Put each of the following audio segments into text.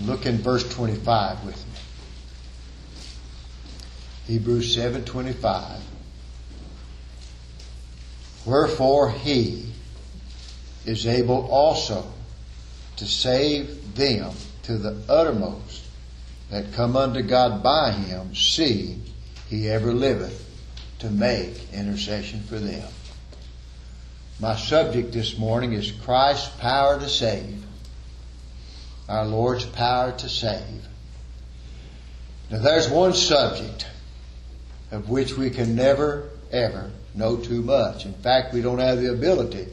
Look in verse 25 with me. Hebrews 7:25. Wherefore he is able also to save them to the uttermost that come unto God by him, seeing he ever liveth to make intercession for them. My subject this morning is Christ's power to save. Our Lord's power to save. Now there's one subject of which we can never, ever know too much. In fact, we don't have the ability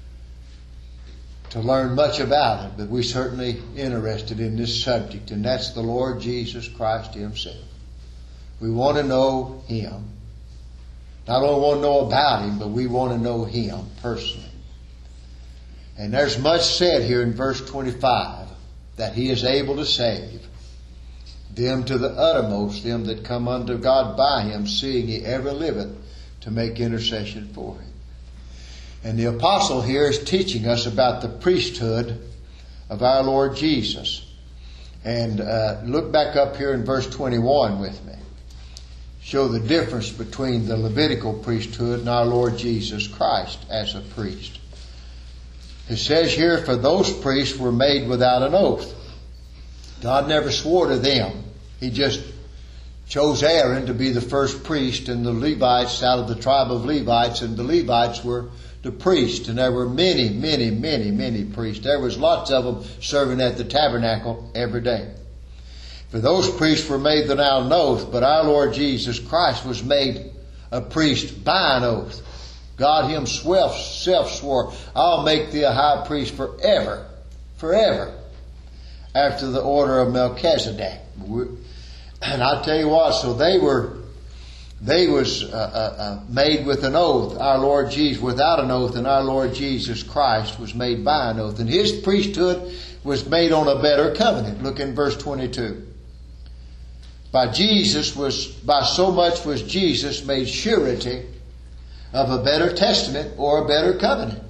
to learn much about it, but we're certainly interested in this subject, and that's the Lord Jesus Christ himself. We want to know him. Not only want to know about him, but we want to know him personally. And there's much said here in verse 25 that he is able to save them to the uttermost, them that come unto God by him, seeing he ever liveth to make intercession for him. And the apostle here is teaching us about the priesthood of our Lord Jesus. And look back up here in verse 21 with me. Show the difference between the Levitical priesthood and our Lord Jesus Christ as a priest. It says here, for those priests were made without an oath. God never swore to them. He just chose Aaron to be the first priest, and the Levites out of the tribe of Levites, and the Levites were the priests. And there were many, many, many, many priests. There was lots of them serving at the tabernacle every day. For those priests were made without an oath, but our Lord Jesus Christ was made a priest by an oath. God himself swore, I'll make thee a high priest forever, forever, after the order of Melchizedek. And I tell you what, so they was made with an oath. Our Lord Jesus without an oath, and our Lord Jesus Christ was made by an oath. And his priesthood was made on a better covenant. Look in verse 22. By so much was Jesus made surety of a better testament or a better covenant.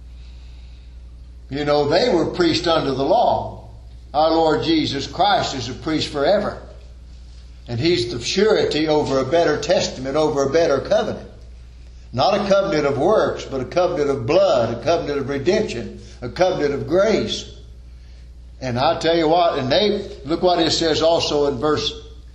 You know, they were priests under the law. Our Lord Jesus Christ is a priest forever. And he's the surety over a better testament, over a better covenant. Not a covenant of works, but a covenant of blood, a covenant of redemption, a covenant of grace. And I tell you what, and look what it says also in verse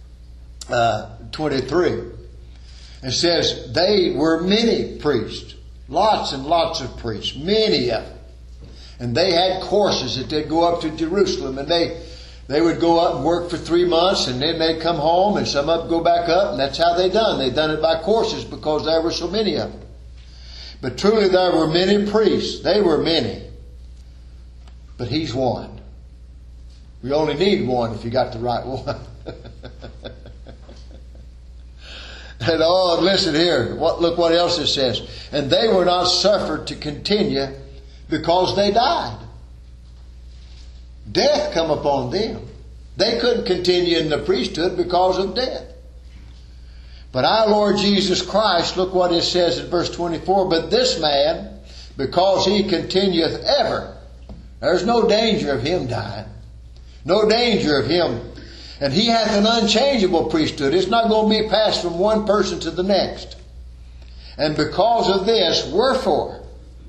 23. It says, they were many priests. Lots and lots of priests. Many of them. And they had courses that they'd go up to Jerusalem, and they would go up and work for 3 months, and then they'd come home, and some of them go back up, and that's how they done. They done it by courses because there were so many of them. But truly there were many priests. They were many. But he's one. We only need one if you got the right one. And listen here. Look what else it says. And they were not suffered to continue because they died. Death come upon them. They couldn't continue in the priesthood because of death. But our Lord Jesus Christ, look what it says in verse 24. But this man, because he continueth ever, there's no danger of him dying. No danger of him. And he hath an unchangeable priesthood. It's not going to be passed from one person to the next. And because of this, wherefore,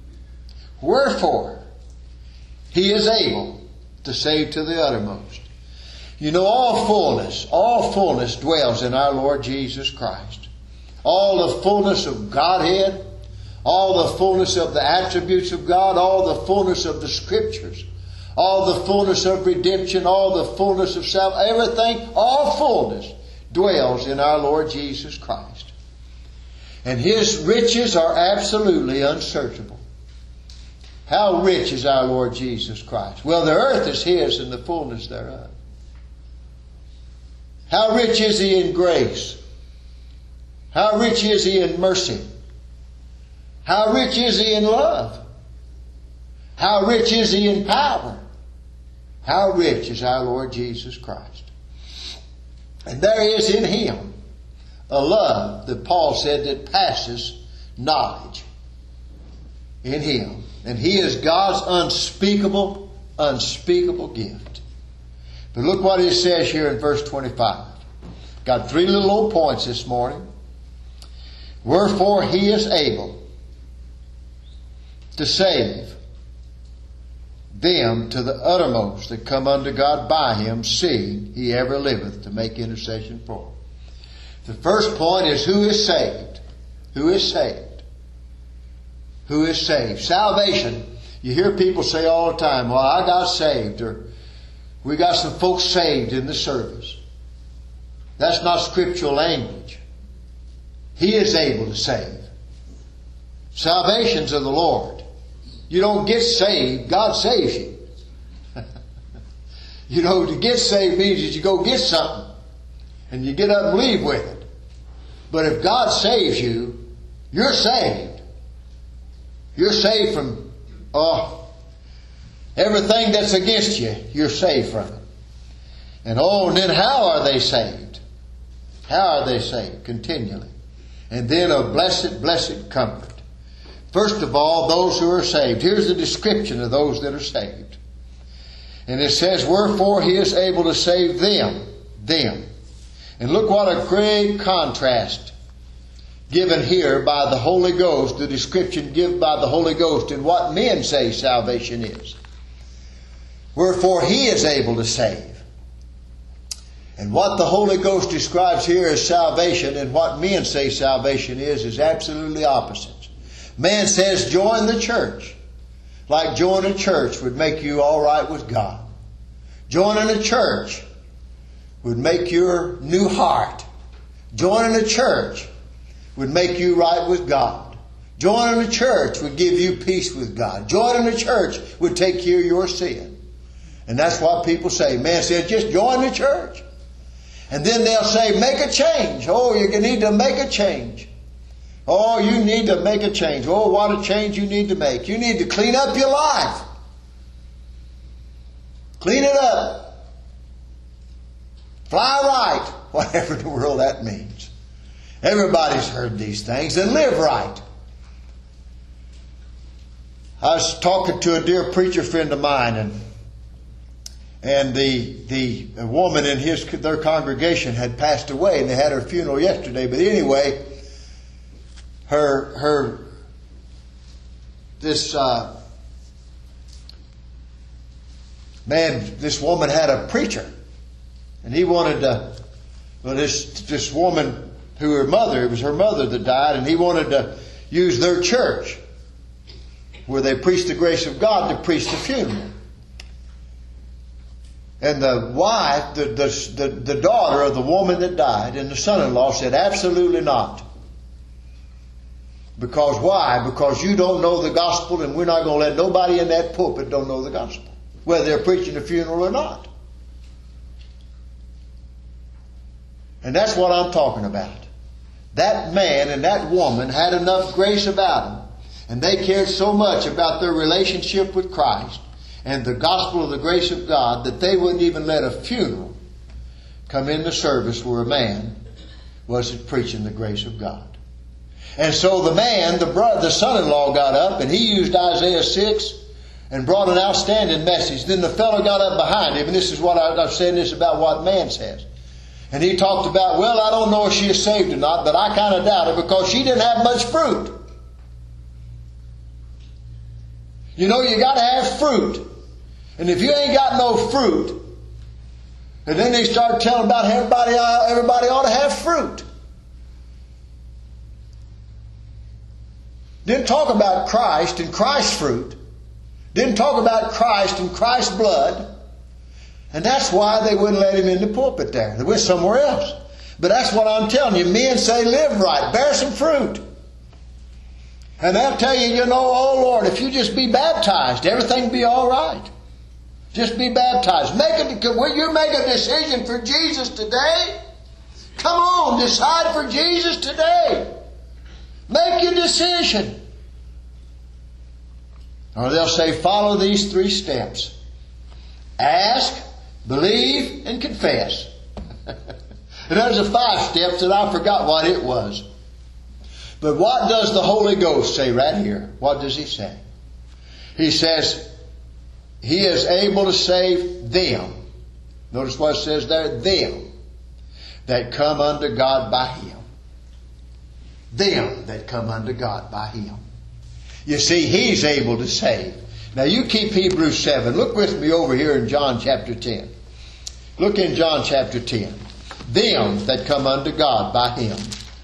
he is able to save to the uttermost. You know, all fullness dwells in our Lord Jesus Christ. All the fullness of Godhead, all the fullness of the attributes of God, all the fullness of the Scriptures, all the fullness of redemption, all the fullness of salvation, everything, all fullness dwells in our Lord Jesus Christ. And his riches are absolutely unsearchable. How rich is our Lord Jesus Christ? Well, the earth is his and the fullness thereof. How rich is he in grace? How rich is he in mercy? How rich is he in love? How rich is he in power? How rich is our Lord Jesus Christ? And there is in him a love that Paul said that passes knowledge. In him. And he is God's unspeakable gift. But look what it says here in verse 25. Got 3 little old points this morning. Wherefore He is able to save them to the uttermost that come unto God by Him, seeing He ever liveth to make intercession for them. The first point is who is saved? Who is saved? Who is saved? Salvation. You hear people say all the time, well, I got saved, or we got some folks saved in the service. That's not scriptural language. He is able to save. Salvation's of the Lord. You don't get saved, God saves you. You know, to get saved means that you go get something and you get up and leave with it. But if God saves you, you're saved. You're saved from everything that's against you. You're saved from it. And then how are they saved? How are they saved? Continually. And then a blessed, blessed comfort. First of all, those who are saved. Here's the description of those that are saved. And it says, wherefore He is able to save them. Them. And look what a great contrast given here by the Holy Ghost, the description given by the Holy Ghost in what men say salvation is. Wherefore He is able to save. And what the Holy Ghost describes here as salvation and what men say salvation is absolutely opposites. Man says join the church. Like joining a church would make you all right with God. Joining a church would make your new heart. Joining a church would make you right with God. Joining a church would give you peace with God. Joining a church would take care of your sin. And that's what people say. Man says, just join the church. And then they'll say, make a change. Oh, you need to make a change. Oh, you need to make a change. Oh, what a change you need to make. You need to clean up your life. Clean it up. Fly right. Whatever in the world that means. Everybody's heard these things. And live right. I was talking to a dear preacher friend of mine, and the woman in their congregation had passed away, and they had her funeral yesterday. But anyway, this woman had a preacher, and he wanted to. Well, this woman, it was her mother that died, and he wanted to use their church where they preach the grace of God to preach the funeral. And the wife, the daughter of the woman that died, and the son-in-law said, absolutely not. Because why? Because you don't know the gospel, and we're not going to let nobody in that pulpit don't know the gospel, whether they're preaching a funeral or not. And that's what I'm talking about. That man and that woman had enough grace about them, and they cared so much about their relationship with Christ and the gospel of the grace of God that they wouldn't even let a funeral come in the service where a man wasn't preaching the grace of God. And so the man, the son-in-law, got up and he used Isaiah 6 and brought an outstanding message. Then the fellow got up behind him, and this is what I'm saying this about what man says. And he talked about, well, I don't know if she is saved or not, but I kind of doubt it because she didn't have much fruit. You know, you got to have fruit. And if you ain't got no fruit, and then they start telling about everybody ought to have fruit. Didn't talk about Christ and Christ's fruit. Didn't talk about Christ and Christ's blood. And that's why they wouldn't let him in the pulpit there. They went somewhere else. But that's what I'm telling you. Men say live right. Bear some fruit. And they'll tell you, oh Lord, if you just be baptized, everything will be all right. Just be baptized. Will you make a decision for Jesus today? Come on, decide for Jesus today. Make your decision. Or they'll say, follow these 3 steps. Ask, believe, and confess. And there's a 5 steps that I forgot what it was. But what does the Holy Ghost say right here? What does He say? He says, He is able to save them. Notice what it says there. Them that come unto God by Him. Them that come unto God by Him. You see, He's able to save. Now you keep Hebrews 7. Look with me over here in John chapter 10. Look in John chapter 10. Them that come unto God by Him.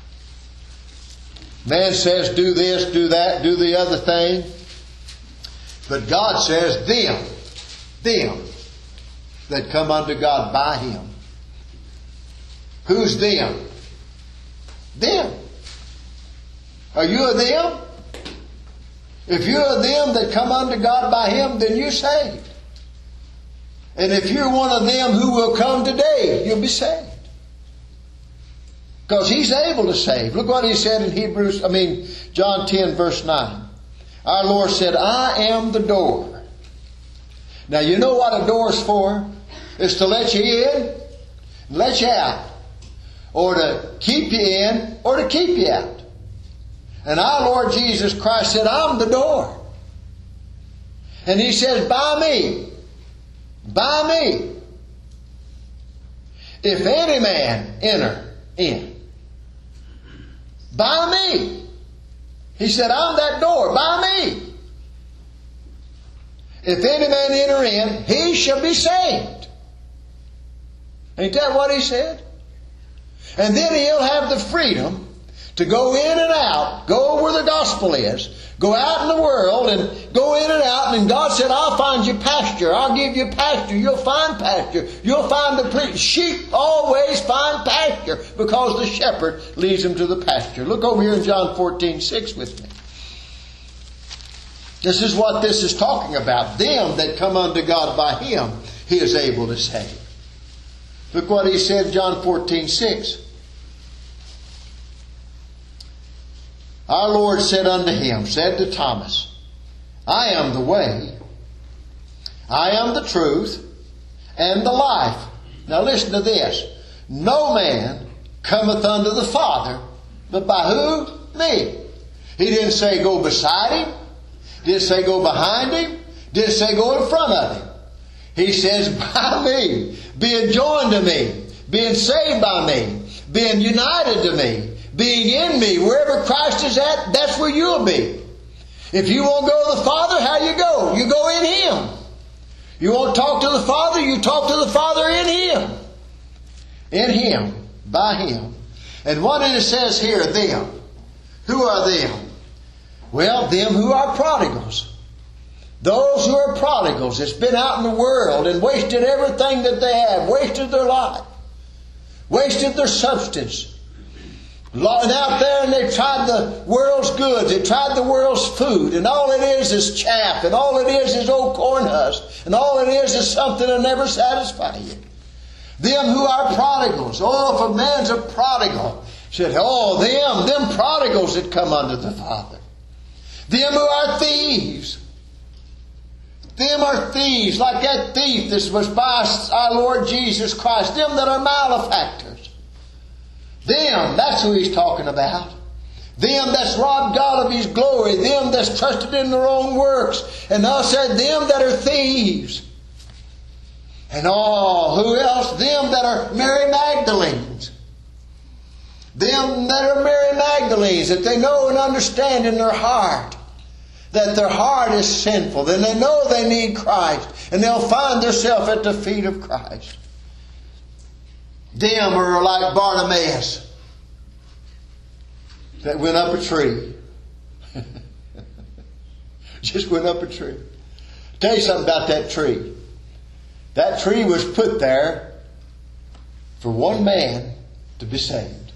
Man says, do this, do that, do the other thing. But God says, them that come unto God by Him. Who's them? Them. Are you a them? If you're a them that come unto God by Him, then you're saved. And if you're one of them who will come today, you'll be saved. Because He's able to save. Look what He said in John 10 verse 9. Our Lord said, I am the door. Now you know what a door's for? It's to let you in and let you out. Or to keep you in or to keep you out. And our Lord Jesus Christ said, I'm the door. And He says, by me, if any man enter in, by me. He said, I'm that door, by me. If any man enter in, he shall be saved. Ain't that what He said? And then he'll have the freedom to go in and out, go where the gospel is, go out in the world and go in and out. And God said, I'll find you pasture. I'll give you pasture. You'll find pasture. You'll find the sheep always find pasture because the shepherd leads them to the pasture. Look over here in John 14:6 with me. This is what this is talking about. Them that come unto God by Him, He is able to save. Look what He said in John 14:6. Our Lord said unto him, said to Thomas, I am the way, I am the truth, and the life. Now listen to this. No man cometh unto the Father, but by who? Me. He didn't say go beside Him. Didn't say go behind Him. Didn't say go in front of Him. He says by me, being joined to me, being saved by me, being united to me, being in me. Wherever Christ is at, that's where you'll be. If you won't go to the Father, how you go? You go in Him. You won't talk to the Father, you talk to the Father in Him. In Him. By Him. And what it says here, them. Who are them? Well, them who are prodigals. Those who are prodigals that's been out in the world and wasted everything that they have, wasted their life, wasted their substance. And out there and they've tried the world's goods, they tried the world's food, and all it is chaff, and all it is old corn husk, and all it is something that'll never satisfy you. Them who are prodigals. Oh, if a man's a prodigal, said, oh, them prodigals that come unto the Father. Them who are thieves. Them are thieves, like that thief that was by our Lord Jesus Christ. Them that are malefactors. Them, that's who He's talking about. Them that's robbed God of His glory. Them that's trusted in their own works. And thou said, them that are thieves. And who else? Them that are Mary Magdalenes. Them that are Mary Magdalenes, that they know and understand in their heart that their heart is sinful. Then they know they need Christ. And they'll find themselves at the feet of Christ. Them are like Bartimaeus that went up a tree. Just went up a tree. I'll tell you something about that tree. That tree was put there for one man to be saved.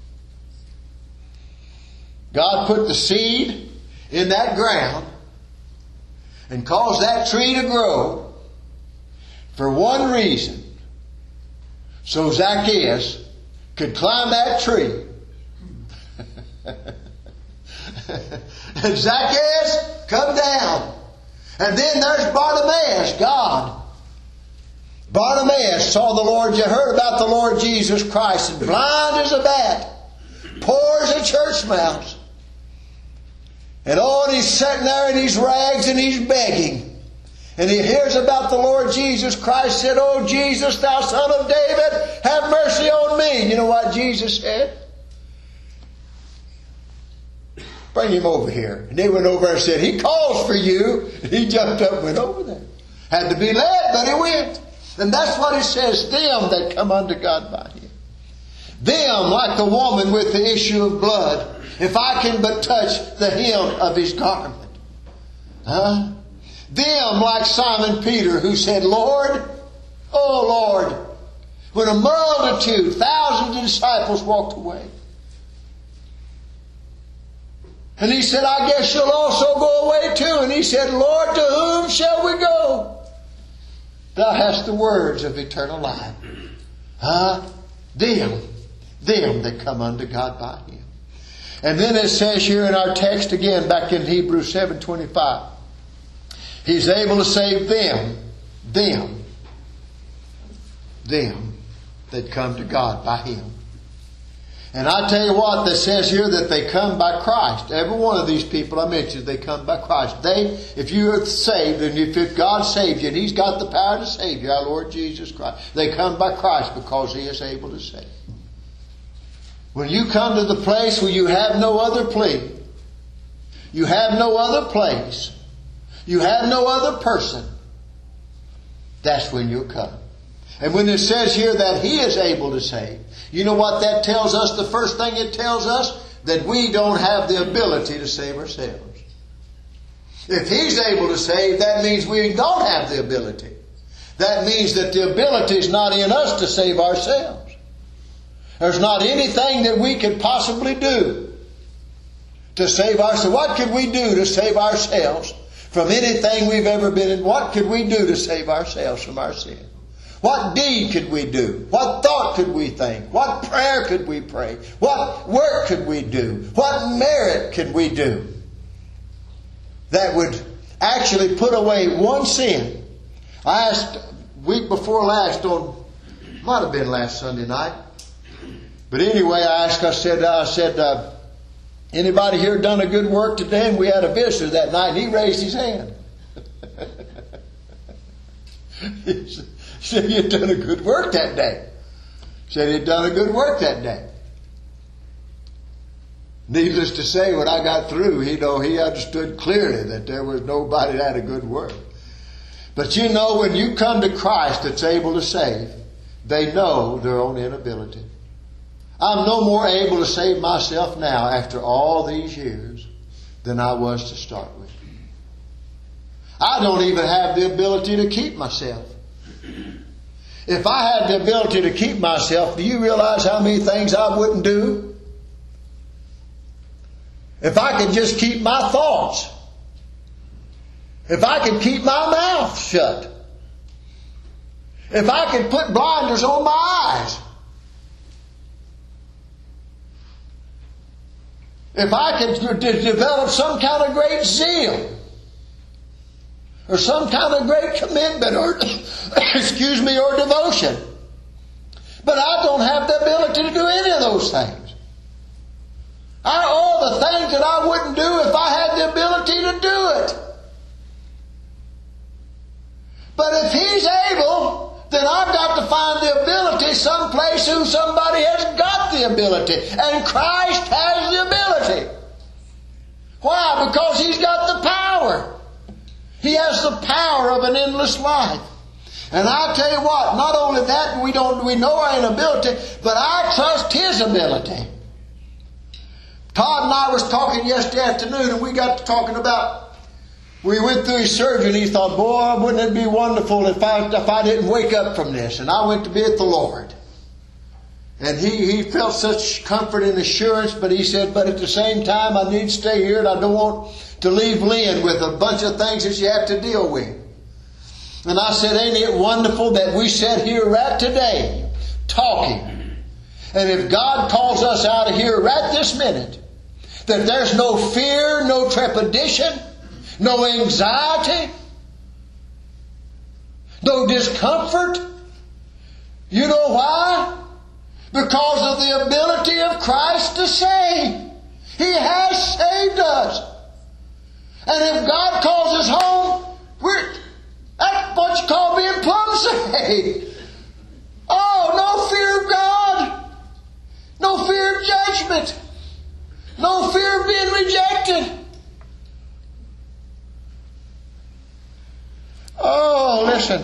God put the seed in that ground and caused that tree to grow for one reason. So Zacchaeus could climb that tree. And Zacchaeus, come down. And then there's Bartimaeus, God. Bartimaeus saw the Lord, you heard about the Lord Jesus Christ, and blind as a bat, poor as a church mouse. And he's sitting there in his rags and he's begging. and he hears about the Lord Jesus Christ, said, "Oh Jesus, thou son of David, have mercy on me." You know what Jesus said? "Bring him over here." And they went over and said, "He calls for you." And he jumped up and went over there. Had to be led, but he went. And that's what it says, them that come unto God by him. Them, like the woman with the issue of blood, if I can but touch the hem of his garment. Them, like Simon Peter, who said, "Lord, oh Lord," when a multitude, thousands of disciples walked away. And he said, "I guess you'll also go away too." And he said, "Lord, to whom shall we go? Thou hast the words of eternal life." Them that come unto God by him. And then it says here in our text again, back in Hebrews 7:25, he's able to save them that come to God by him. And I tell you what, that says here that they come by Christ. Every one of these people I mentioned, they come by Christ. If you are saved, and if God saved you, and he's got the power to save you, our Lord Jesus Christ, they come by Christ because he is able to save. When you come to the place where you have no other plea, you have no other place, you have no other person, that's when you'll come. And when it says here that he is able to save, you know what that tells us? The first thing it tells us, that we don't have the ability to save ourselves. If he's able to save, that means we don't have the ability. That means that the ability is not in us to save ourselves. There's not anything that we could possibly do to save ourselves. What could we do to save ourselves from anything we've ever been in? What could we do to save ourselves from our sin? What deed could we do? What thought could we think? What prayer could we pray? What work could we do? What merit could we do that would actually put away one sin? I asked week before last, might have been last Sunday night. But anyway, I said, anybody here done a good work today? And we had a visitor that night, and he raised his hand. He said, "You'd done a good work that day." Said he'd done a good work that day. Needless to say, when I got through, he understood clearly that there was nobody that had a good work. But you know, when you come to Christ that's able to save, they know their own inability. I'm no more able to save myself now after all these years than I was to start with. I don't even have the ability to keep myself. If I had the ability to keep myself, do you realize how many things I wouldn't do? If I could just keep my thoughts. If I could keep my mouth shut. If I could put blinders on my eyes. If I could develop some kind of great zeal. Or some kind of great commitment or, or devotion. But I don't have the ability to do any of those things. All the things that I wouldn't do if I had the ability to do it. But if he's able, then I've got to find the ability someplace who somebody has got the ability. And Christ has the ability. Why? Because he's got the power. He has the power of an endless life. And I tell you what, not only that, we know our inability, but I trust his ability. Todd and I was talking yesterday afternoon, and we got to talking about, we went through his surgery, and he thought, boy, wouldn't it be wonderful if I didn't wake up from this. And I went to be with the Lord. And he felt such comfort and assurance, but he said, but at the same time, I need to stay here, and I don't want to leave Lynn with a bunch of things that you have to deal with. And I said, ain't it wonderful that we sit here right today talking. And if God calls us out of here right this minute, that there's no fear, no trepidation, no anxiety, no discomfort. You know why? Because of the ability of Christ to save. He has saved us. And if God calls us home, what you call being plumb saved. Oh, no fear of God. No fear of judgment. No fear of being rejected. Oh, listen.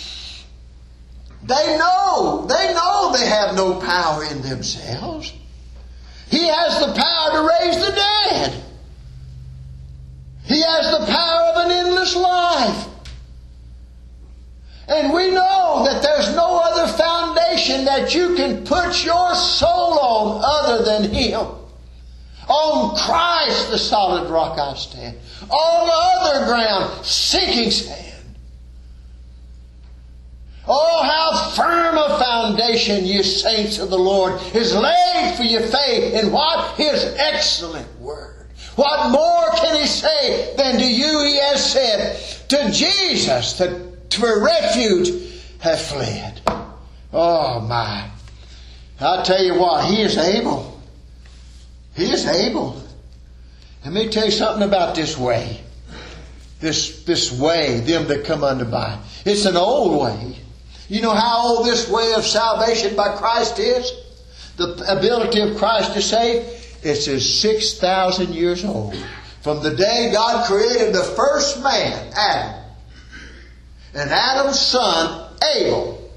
They know they have no power in themselves. He has the power to raise the dead. He has the power of an endless life. And we know that there's no other foundation that you can put your soul on other than Him. On Christ, the solid rock I stand. All other ground, sinking sand. Oh, how firm a foundation, you saints of the Lord, is laid for your faith in what? His excellent Word. What more can He say than to you He has said, to Jesus that for refuge have fled. Oh my. I'll tell you what, He is able. He is able. Let me tell you something about this way. This way, them that come unto by. It's an old way. You know how old this way of salvation by Christ is? The ability of Christ to save? It's 6,000 years old. From the day God created the first man, Adam, and Adam's son, Abel,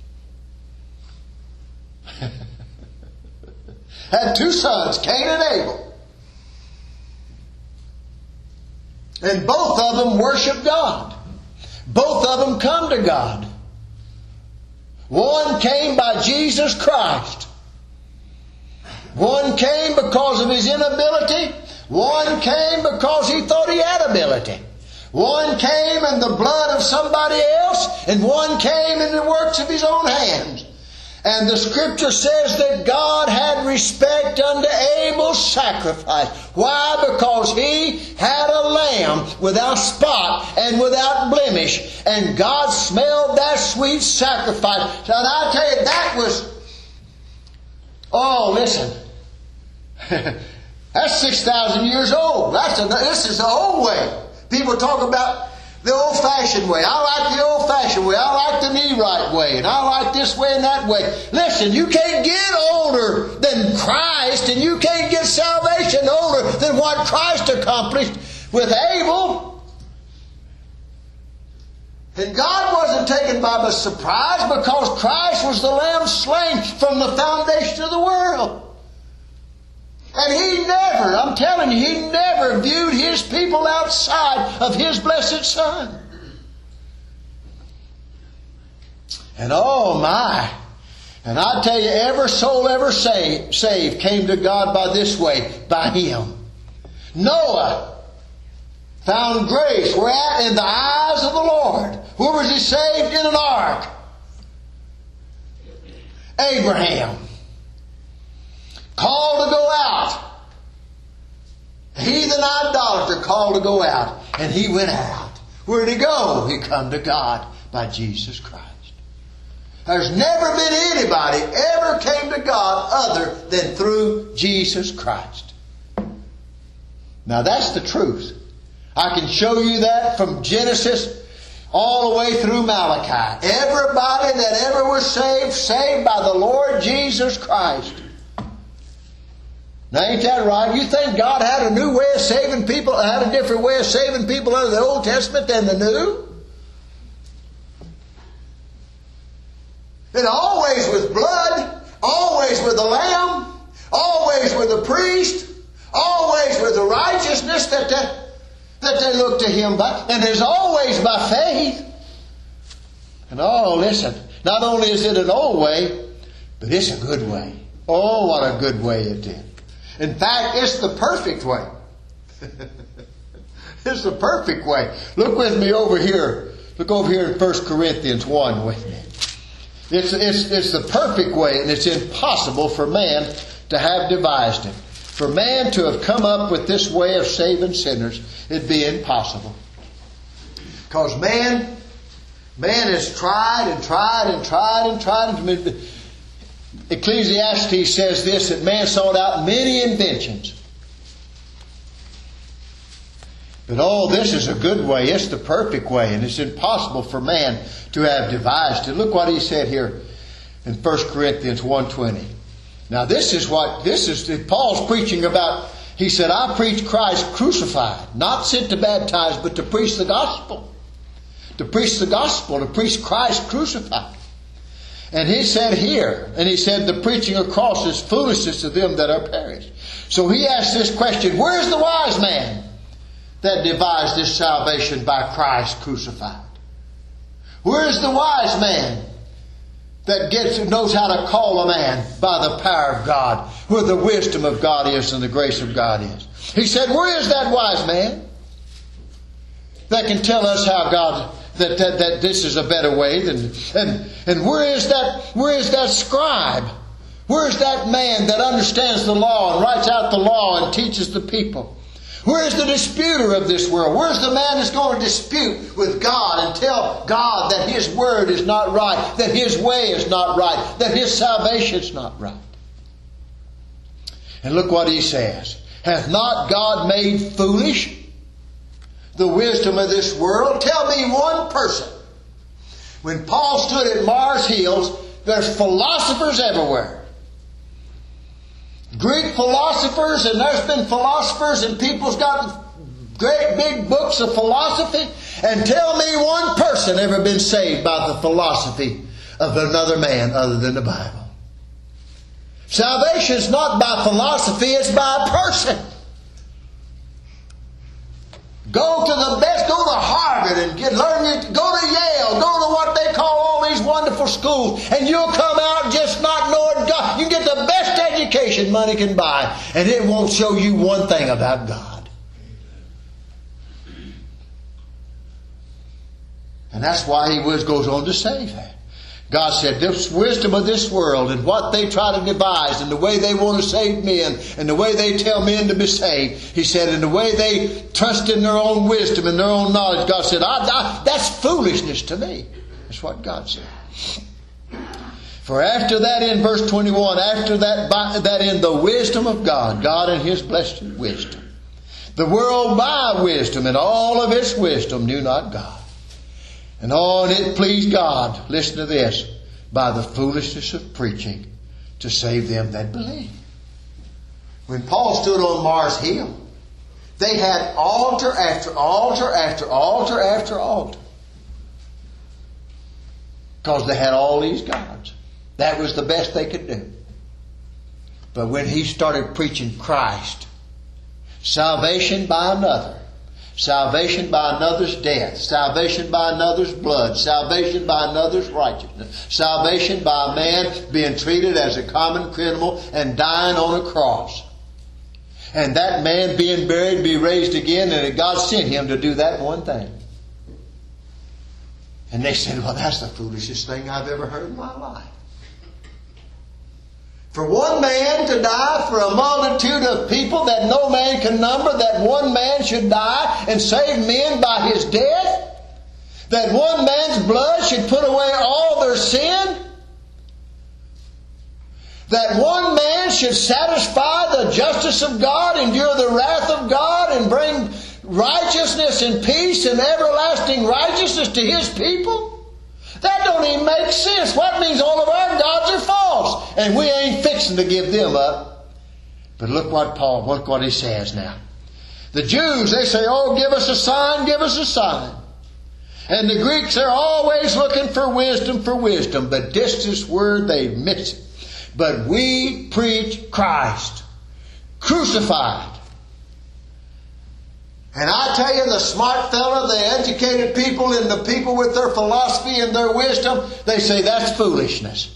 had two sons, Cain and Abel. And both of them worship God. Both of them come to God. One came by Jesus Christ. One came because of his inability. One came because he thought he had ability. One came in the blood of somebody else, and one came in the works of his own hands. And the Scripture says that God had respect unto Abel's sacrifice. Why? Because he had a lamb without spot and without blemish. And God smelled that sweet sacrifice. And I'll tell you, that was... Oh, listen. That's 6,000 years old. This is the old way. People talk about the old-fashioned way. I like the old-fashioned way. I like the knee-right way. And I like this way and that way. Listen, you can't get older than Christ, and you can't get salvation older than what Christ accomplished with Abel. And God wasn't taken by surprise because Christ was the Lamb slain from the foundation of the world. And He never, I'm telling you, He never viewed His people outside of His blessed Son. And oh my, and I tell you, every soul ever saved came to God by this way, by Him. Noah found grace whereat in the eyes of the Lord. Where was he saved? In an ark. Abraham called to go out. The heathen idolater called to go out. And he went out. Where did he go? He come to God by Jesus Christ. There's never been anybody ever came to God other than through Jesus Christ. Now that's the truth. I can show you that from Genesis all the way through Malachi. Everybody that ever was saved by the Lord Jesus Christ. Now ain't that right? You think God had a new way of saving people, had a different way of saving people under the Old Testament than the New? It always was blood, always with the lamb, always with the priest, always with the righteousness that they look to Him by. And there's always by faith. And oh, listen, not only is it an old way, but it's a good way. Oh, what a good way it is. In fact, it's the perfect way. It's the perfect way. Look with me over here. Look over here in 1 Corinthians 1 with me. It's the perfect way, and it's impossible for man to have devised it. For man to have come up with this way of saving sinners, it'd be impossible. Because man has tried and tried and tried and tried. Ecclesiastes says this, that man sought out many inventions. But oh, this is a good way. It's the perfect way. And it's impossible for man to have devised it. Look what he said here in 1 Corinthians 1:20. Now this is Paul's preaching about. He said, I preach Christ crucified, not sent to baptize, but to preach the gospel. To preach the gospel, to preach Christ crucified. And he said here, and he said, the preaching of cross is foolishness to them that are perished. So he asked this question, where's the wise man that devised this salvation by Christ crucified? Where is the wise man that knows how to call a man by the power of God, where the wisdom of God is and the grace of God is? He said, where is that wise man that can tell us how God, that this is a better way than, and where is that scribe? Where is that man that understands the law and writes out the law and teaches the people? Where is the disputer of this world? Where's the man that's going to dispute with God and tell God that His word is not right, that His way is not right, that His salvation is not right? And look what he says. Hath not God made foolish the wisdom of this world? Tell me one person. When Paul stood at Mars Hills, there's philosophers everywhere. Greek philosophers, and there's been philosophers, and people's got great big books of philosophy. And tell me one person ever been saved by the philosophy of another man other than the Bible. Salvation is not by philosophy, it's by a person. Go to the best, go to Harvard and go to Yale, go to what they call all these wonderful schools, and you'll come out just not knowing God. You get the best education money can buy, and it won't show you one thing about God. And that's why he goes on to say that. God said, this wisdom of this world and what they try to devise and the way they want to save men and the way they tell men to be saved, He said, and the way they trust in their own wisdom and their own knowledge, God said, that's foolishness to me. That's what God said. For after that, in verse 21, after that in the wisdom of God, God in His blessed wisdom, the world by wisdom and all of its wisdom knew not God. And it pleased God, listen to this, by the foolishness of preaching to save them that believe. When Paul stood on Mars Hill, they had altar after altar after altar after altar. Because they had all these gods. That was the best they could do. But when he started preaching Christ, salvation by another, salvation by another's death, salvation by another's blood, salvation by another's righteousness, salvation by a man being treated as a common criminal and dying on a cross. And that man being buried, be raised again, and that God sent him to do that one thing. And they said, well, that's the foolishest thing I've ever heard in my life. For one man to die for a multitude of people that no man can number, that one man should die and save men by his death, that one man's blood should put away all their sin, that one man should satisfy the justice of God, endure the wrath of God, and bring righteousness and peace and everlasting righteousness to His people. That don't even make sense. What means all of our gods are false, and we ain't fixing to give them up. But look what he says now. The Jews, they say, oh, give us a sign, give us a sign. And the Greeks are always looking for wisdom, but this word they miss it. But we preach Christ crucified. And I tell you, the smart fella, the educated people, and the people with their philosophy and their wisdom, they say that's foolishness.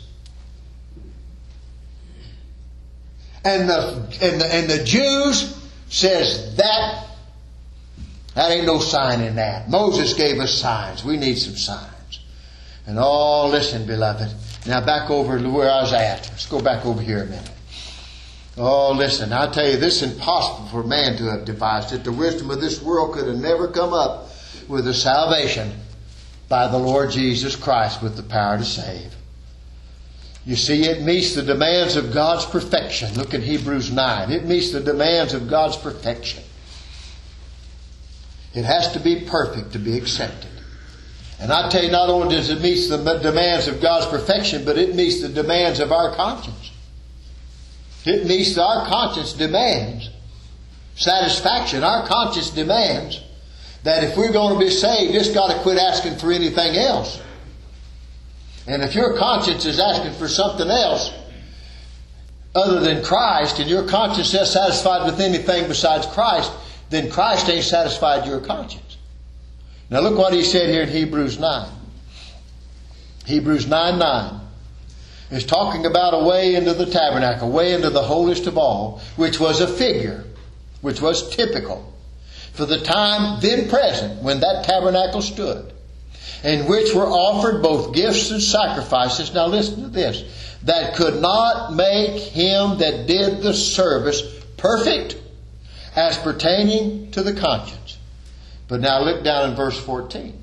And the Jews says that ain't no sign in that. Moses gave us signs. We need some signs. And listen, beloved. Now back over to where I was at. Let's go back over here a minute. Oh, listen, I tell you, this is impossible for man to have devised it. The wisdom of this world could have never come up with the salvation by the Lord Jesus Christ with the power to save. You see, it meets the demands of God's perfection. Look at Hebrews 9. It meets the demands of God's perfection. It has to be perfect to be accepted. And I tell you, not only does it meet the demands of God's perfection, but it meets the demands of our conscience. It meets our conscience demands satisfaction. Our conscience demands that if we're going to be saved, it's got to quit asking for anything else. And if your conscience is asking for something else other than Christ, and your conscience is satisfied with anything besides Christ, then Christ ain't satisfied your conscience. Now look what he said here in Hebrews 9. Hebrews 9:9 is talking about a way into the tabernacle, way into the holiest of all, which was a figure, which was typical for the time then present when that tabernacle stood, in which were offered both gifts and sacrifices. Now listen to this. That could not make him that did the service perfect as pertaining to the conscience. But now look down in verse 14.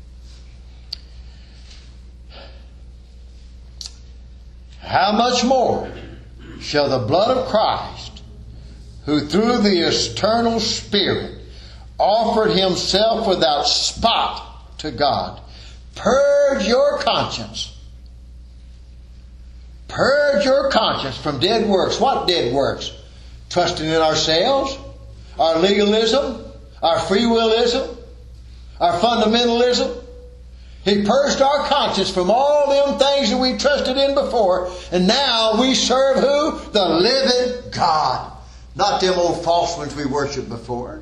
How much more shall the blood of Christ, who through the eternal Spirit offered himself without spot to God, purge your conscience. Purge your conscience from dead works. What dead works? Trusting in ourselves, our legalism, our free willism, our fundamentalism. He purged our conscience from all them things that we trusted in before. And now we serve who? The living God. Not them old false ones we worshiped before.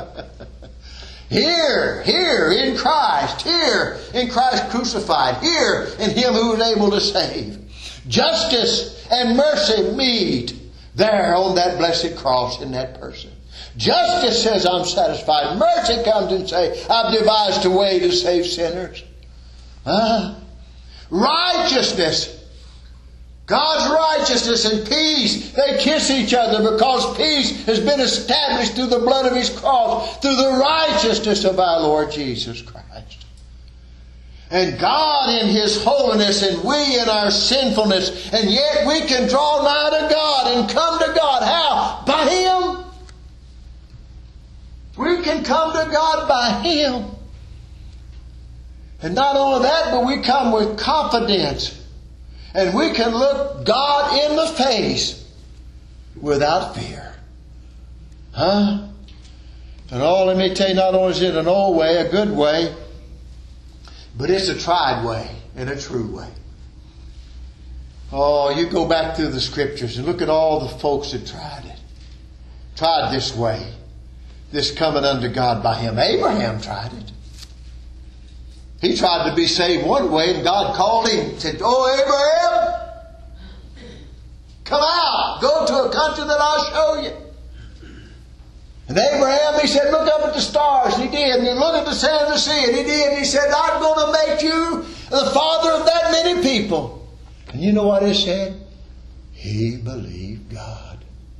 Here in Christ. Here in Christ crucified. Here in Him who is able to save. Justice and mercy meet there on that blessed cross in that person. Justice says, I'm satisfied. Mercy comes and says, I've devised a way to save sinners. Righteousness. God's righteousness and peace. They kiss each other because peace has been established through the blood of His cross, through the righteousness of our Lord Jesus Christ. And God in His holiness and we in our sinfulness, and yet we can draw nigh to God and come to God. How? By Him. We can come to God by Him. And not only that, but we come with confidence. And we can look God in the face without fear. And let me tell you, not only is it an old way, a good way, but it's a tried way and a true way. Oh, you go back through the Scriptures and look at all the folks that tried it. Tried this way. This coming unto God by Him. Abraham tried it. He tried to be saved one way, and God called him and said, "Oh, Abraham, come out. Go to a country that I'll show you." And Abraham, he said, "Look up at the stars." And he did. And he looked at the sand of the sea. And he did. And he said, "I'm going to make you the father of that many people." And you know what it said? He believed God.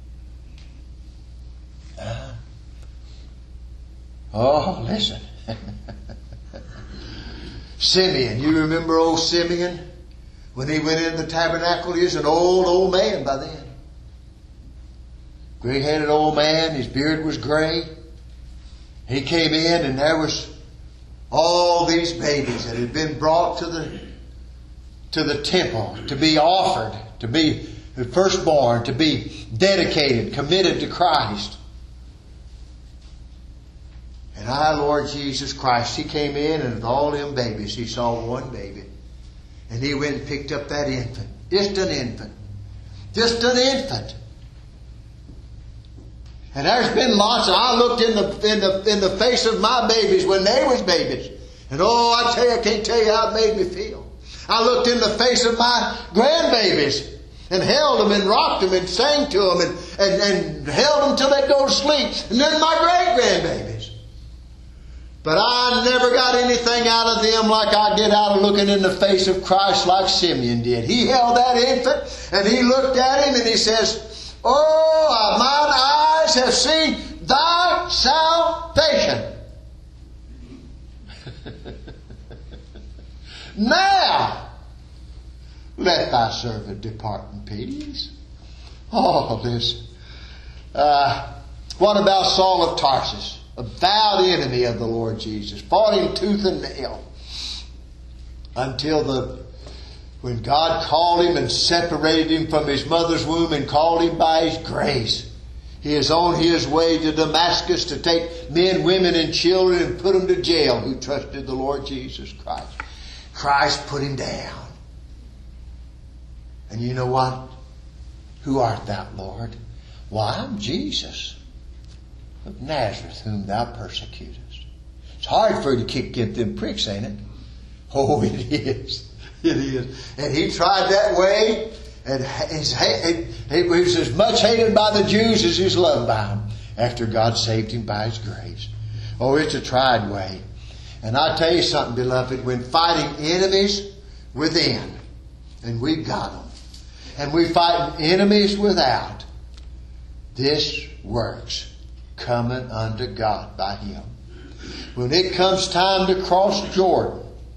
Oh, listen. Simeon, you remember old Simeon? When he went in the tabernacle, he was an old man by then. Gray-headed old man, his beard was gray. He came in and there was all these babies that had been brought to the temple to be offered, to be the firstborn, to be dedicated, committed to Christ. And our Lord Jesus Christ, He came in, and with all them babies, He saw one baby. And He went and picked up that infant. Just an infant. Just an infant. And there's been lots. I looked in the face of my babies when they was babies. And oh, I tell you, I can't tell you how it made me feel. I looked in the face of my grandbabies and held them and rocked them and sang to them and held them till they'd go to sleep. And then my great-grandbabies. But I never got anything out of them like I did out of looking in the face of Christ like Simeon did. He held that infant and he looked at him and he says, "Oh, mine eyes have seen thy salvation." Now, let thy servant depart in peace. Oh, listen. What about Saul of Tarsus? a vowed enemy of the Lord Jesus, fought him tooth and nail, until when God called him and separated him from his mother's womb and called him by His grace. He is on his way to Damascus to take men, women, and children and put them to jail who trusted the Lord Jesus Christ. Christ put him down. And you know what? Who art thou, Lord? Why, I'm Jesus of Nazareth, whom thou persecutest. It's hard for you to get them pricks, ain't it? Oh, it is. It is. And he tried that way. And he was as much hated by the Jews as he was loved by them after God saved him by His grace. Oh, it's a tried way. And I tell you something, beloved, when fighting enemies within, and we've got them, and we fight enemies without, this works coming unto God by Him. When it comes time to cross Jordan,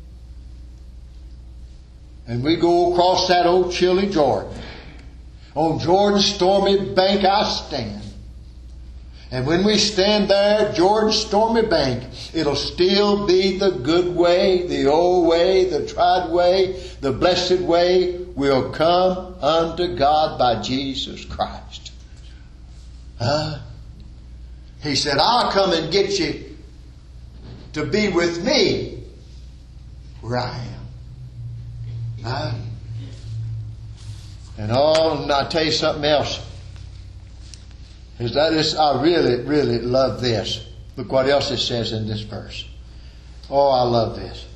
and we go across that old chilly Jordan. On Jordan's stormy bank I stand. And when we stand there at Jordan's stormy bank, it'll still be the good way, the old way, the tried way, the blessed way. We'll come unto God by Jesus Christ. He said, I'll come and get you to be with me where I am. And I'll tell you something else. I really, really love this. Look what else it says in this verse. Oh, I love this.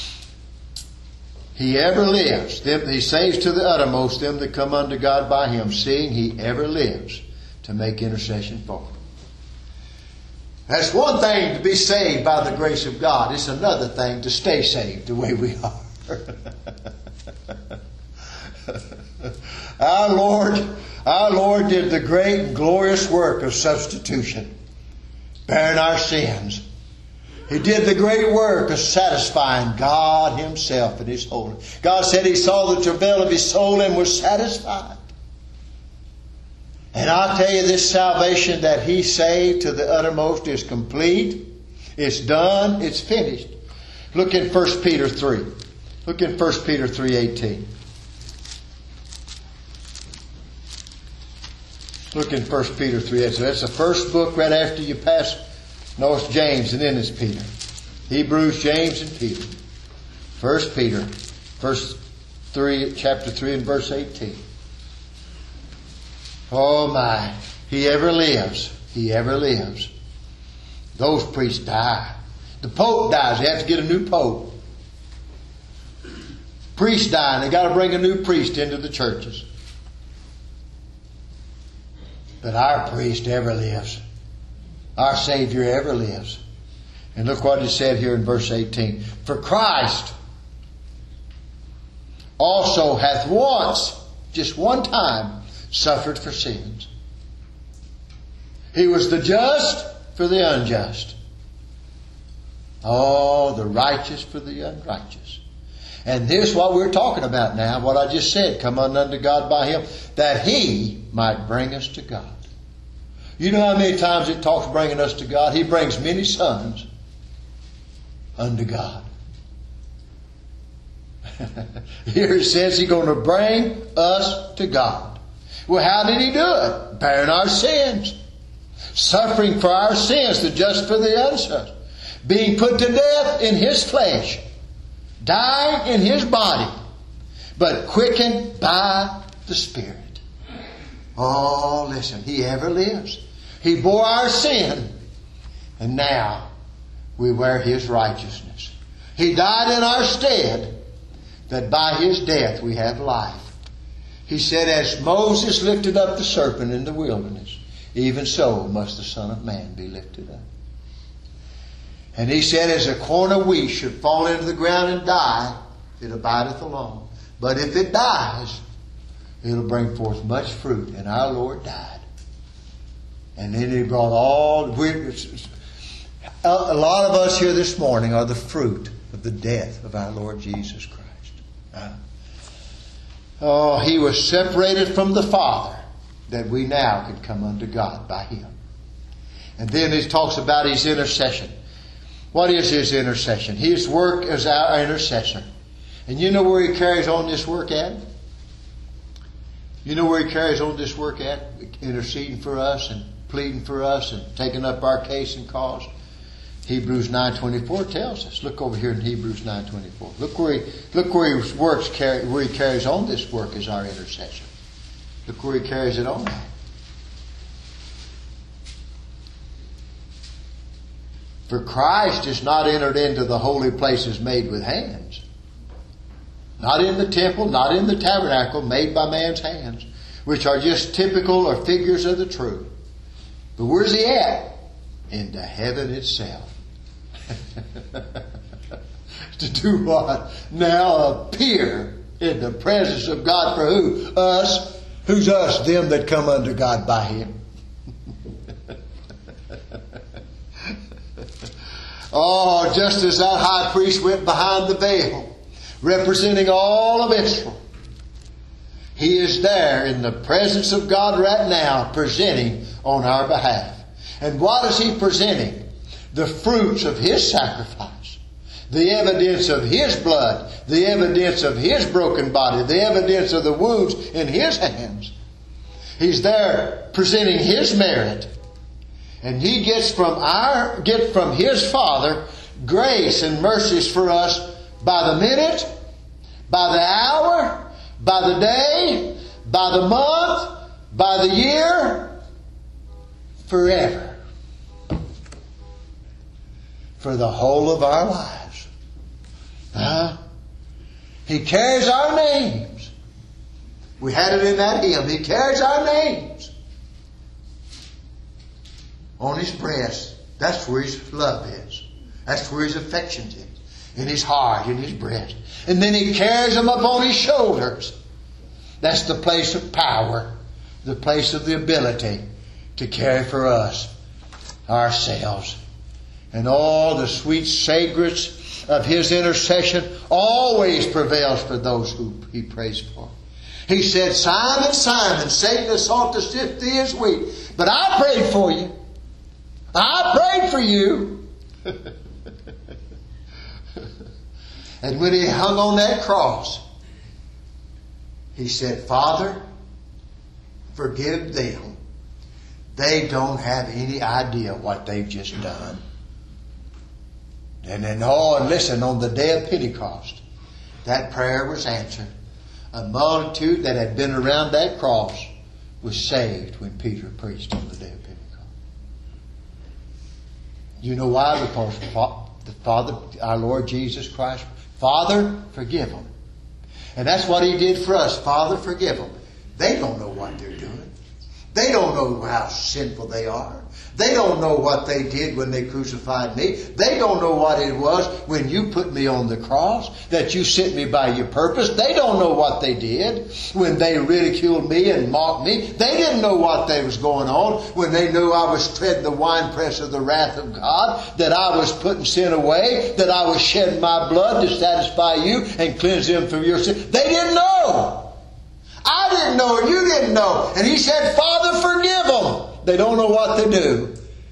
He ever lives. He saves to the uttermost them that come unto God by Him, seeing He ever lives to make intercession for them. That's one thing to be saved by the grace of God. It's another thing to stay saved the way we are. Our Lord did the great and glorious work of substitution, bearing our sins. He did the great work of satisfying God Himself in His holiness. God said He saw the travail of His soul and was satisfied. And I tell you, this salvation that He saved to the uttermost is complete. It's done. It's finished. Look in 1 Peter 3. Look in 1 Peter 3:18. Look in 1 Peter 3:18. So that's the first book right after you pass. No, it's James and then it's Peter. Hebrews, James, and Peter. 1 Peter, chapter 3 and verse 18. Oh my, He ever lives. He ever lives. Those priests die. The Pope dies. They have to get a new Pope. Priests die and they got to bring a new priest into the churches. But our priest ever lives. Our Savior ever lives. And look what it said here in verse 18. For Christ also hath once, just one time, suffered for sins. He was the just for the unjust. Oh, the righteous for the unrighteous. And here's what we're talking about now, what I just said, come unto God by Him, that He might bring us to God. You know how many times it talks bringing us to God? He brings many sons unto God. Here it says He's going to bring us to God. Well, how did He do it? Bearing our sins. Suffering for our sins, the just for the unjust. Being put to death in His flesh. Dying in His body. But quickened by the Spirit. Oh, listen, He ever lives. He bore our sin. And now we wear His righteousness. He died in our stead, that by His death we have life. He said, as Moses lifted up the serpent in the wilderness, even so must the Son of Man be lifted up. And He said, as a corn of wheat should fall into the ground and die, it abideth alone. But if it dies, it'll bring forth much fruit. And our Lord died. And then He brought a lot of us here this morning are the fruit of the death of our Lord Jesus Christ. He was separated from the Father that we now could come unto God by Him. And then he talks about his intercession. What is his intercession? His work as our intercessor. And you know where he carries on this work at? You know where he carries on this work at? Interceding for us and pleading for us and taking up our case and cause. Hebrews 9:24 tells us. Look over here in Hebrews 9:24. Look where he works, where he carries on this work as our intercessor. Look where he carries it on. For Christ is not entered into the holy places made with hands. Not in the temple, not in the tabernacle made by man's hands, which are just typical or figures of the truth. But where's he at? Into heaven itself. To do what? Now appear in the presence of God for who? Us. Who's us? Them that come unto God by Him. Oh, just as that high priest went behind the veil, representing all of Israel, he is there in the presence of God right now, presenting on our behalf. And what is he presenting? The fruits of his sacrifice, the evidence of his blood, the evidence of his broken body, the evidence of the wounds in his hands. He's there presenting his merit. And he gets from his Father grace and mercies for us by the minute, by the hour, by the day, by the month, by the year, forever. For the whole of our lives. He carries our names. We had it in that hymn. He carries our names on his breast. That's where his love is. That's where his affections is. In his heart, in his breast. And then he carries them up on his shoulders. That's the place of power. The place of the ability to carry for us ourselves. And all the sweet fragrance of his intercession always prevails for those who he prays for. He said, Simon, Simon, Satan has sought to sift thee as wheat, but I prayed for you. I prayed for you. And when he hung on that cross, he said, Father, forgive them. They don't have any idea what they've just done. And then, listen, on the day of Pentecost, that prayer was answered. A multitude that had been around that cross was saved when Peter preached on the day of Pentecost. You know why? Because the Father, our Lord Jesus Christ, Father, forgive them. And that's what He did for us. Father, forgive them. They don't know what they're doing. They don't know how sinful they are. They don't know what they did when they crucified me. They don't know what it was when you put me on the cross, that you sent me by your purpose. They don't know what they did when they ridiculed me and mocked me. They didn't know what they was going on when they knew I was treading the winepress of the wrath of God, that I was putting sin away, that I was shedding my blood to satisfy you and cleanse them from your sin. They didn't know. I didn't know, or you didn't know. And He said, Father, forgive them. They don't know what to do.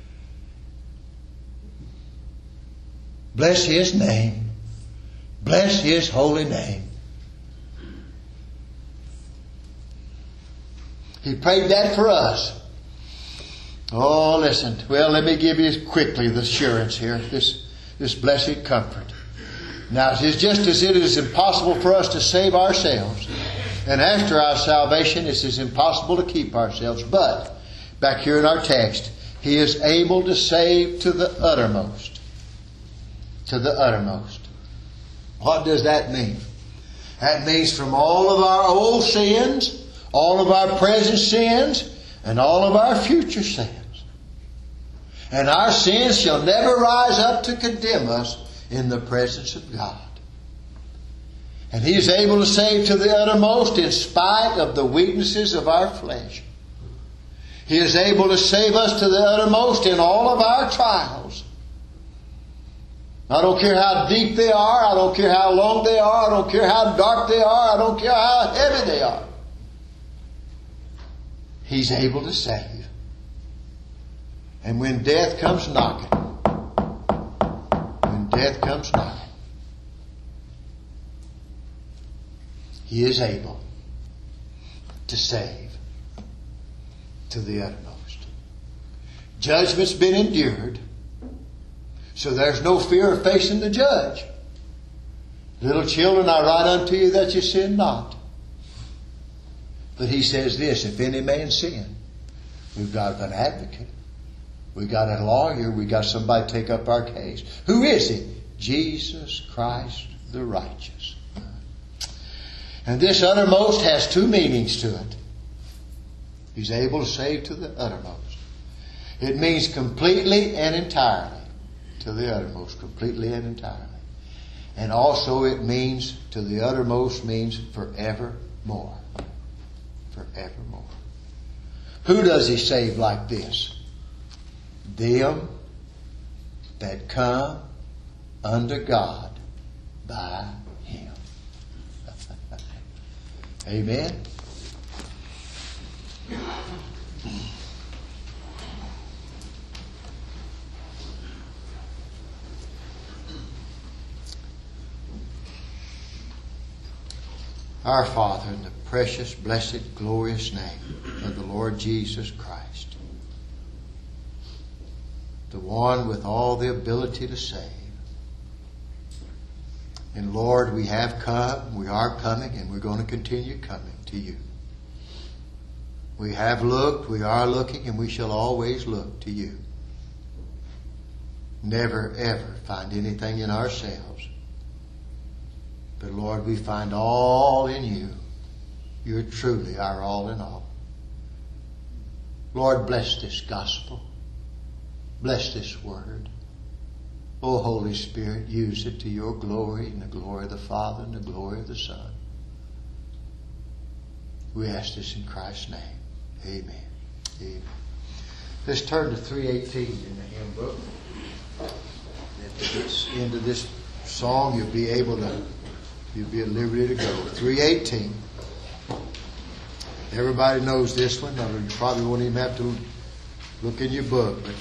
Bless His name. Bless His holy name. He prayed that for us. Oh, listen. Well, let me give you quickly the assurance here. This blessed comfort. Now, it is just as it is impossible for us to save ourselves. And after our salvation, it is impossible to keep ourselves. But back here in our text, He is able to save to the uttermost. To the uttermost. What does that mean? That means from all of our old sins, all of our present sins, and all of our future sins. And our sins shall never rise up to condemn us in the presence of God. And He is able to save to the uttermost in spite of the weaknesses of our flesh. He is able to save us to the uttermost in all of our trials. I don't care how deep they are. I don't care how long they are. I don't care how dark they are. I don't care how heavy they are. He's able to save. And when death comes knocking, He is able to save to the uttermost. Judgment's been endured, so there's no fear of facing the judge. Little children, I write unto you that you sin not. But He says this, if any man sin, we've got an advocate. We've got a lawyer. We've got somebody to take up our case. Who is He? Jesus Christ the righteous. And this uttermost has two meanings to it. He's able to save to the uttermost. It means completely and entirely. To the uttermost, completely and entirely. And also it means, to the uttermost means forevermore. Forevermore. Who does He save like this? Them that come unto God by Him. Amen. Our Father, in the precious, blessed, glorious name of the Lord Jesus Christ, the one with all the ability to save. And Lord, we have come, we are coming, and we're going to continue coming to You. We have looked, we are looking, and we shall always look to You. Never, ever find anything in ourselves. But Lord, we find all in You. You're truly our all in all. Lord, bless this gospel. Bless this word. Oh, Holy Spirit, use it to Your glory and the glory of the Father and the glory of the Son. We ask this in Christ's name. Amen. Amen. Let's turn to 318 in the hymn book. At the end of this song, you'll be at liberty to go. 318. Everybody knows this one. You probably won't even have to look in your book, but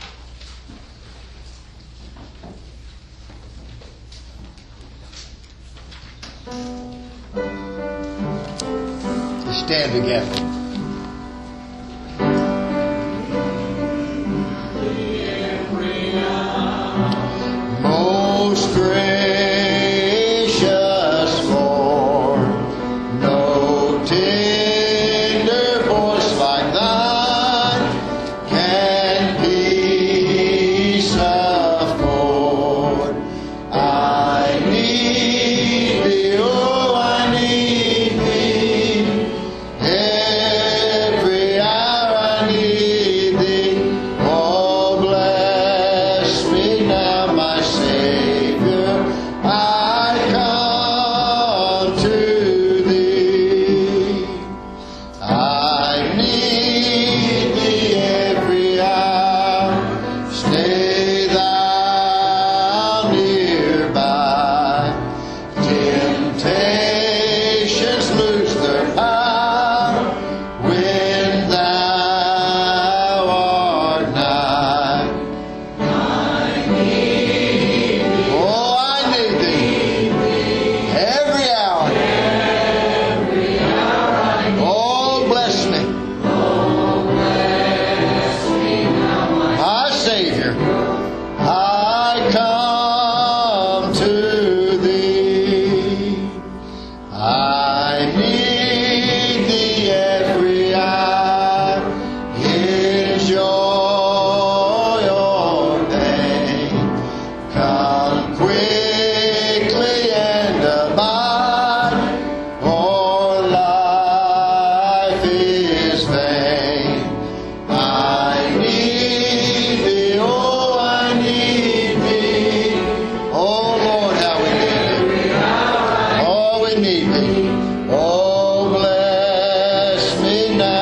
let's stand together. Most gracious Lord, no tender voice like Thine can peace afford. I need Thee, oh, I need Thee. Every hour I need Thee. Oh, bless me now, my Savior. I come to Thee. I need Thee every hour. Stay Thou nearby. Temptations lose their power when Thou art nigh. Oh, I need Thee every hour. Oh, bless me. My Savior, I come to Thee. I need Thee every hour. In joy or pain, come quickly and abide, or life is vain. I need Thee, oh, I need Thee. Oh, Lord, how we need Thee. Oh, we need Thee. Oh, bless me now.